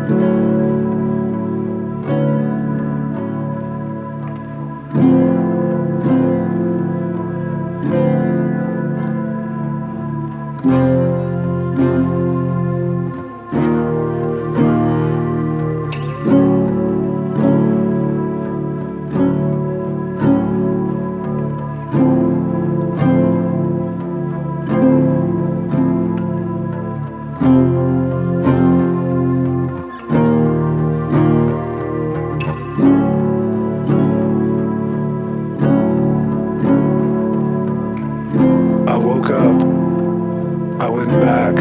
I woke up, I went back.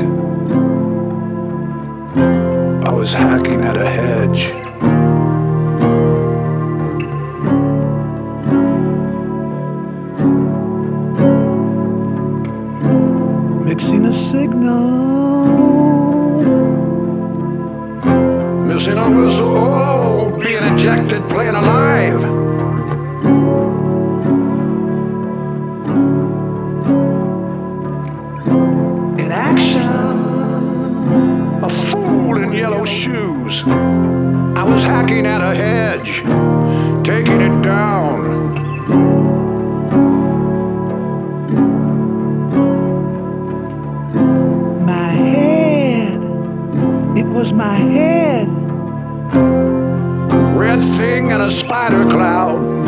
I was hacking at a hedge. Mixing a signal. Missing a whistle, oh, being ejected, playing alive. In action, a fool in yellow shoes. I was hacking at a hedge, taking it down. My head. It was my head. Red thing and a spider cloud.